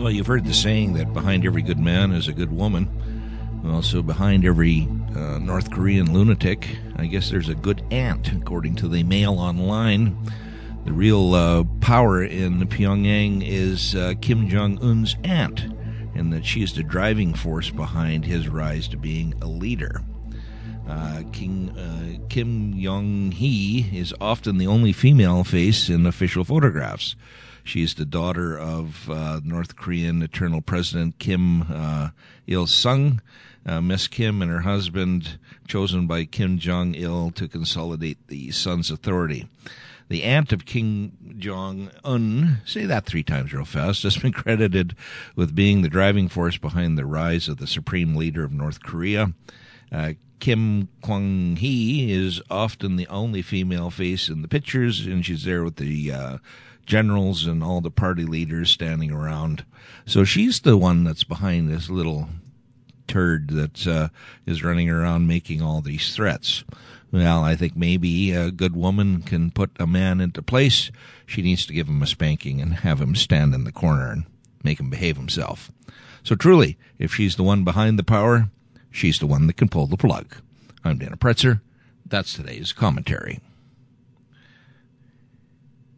Well, you've heard the saying that behind every good man is a good woman. Also, behind every North Korean lunatic, I guess there's a good aunt, according to the Mail Online. The real power in Pyongyang is Kim Jong-un's aunt, and that she is the driving force behind his rise to being a leader. Kim Yong-hee is often the only female face in official photographs. She is the daughter of North Korean Eternal President Kim Il-sung. Miss Kim and her husband, chosen by Kim Jong-il to consolidate the son's authority. The aunt of Kim Jong-un, say that 3 times real fast, has been credited with being the driving force behind the rise of the supreme leader of North Korea. Kim Kwang-hee is often the only female face in the pictures, and she's there with the generals and all the party leaders standing around. So she's the one that's behind this little turd that is running around making all these threats. Well, I think maybe a good woman can put a man into place. She needs to give him a spanking and have him stand in the corner and make him behave himself. So truly, if she's the one behind the power, she's the one that can pull the plug. I'm Dana Pretzer. That's today's commentary.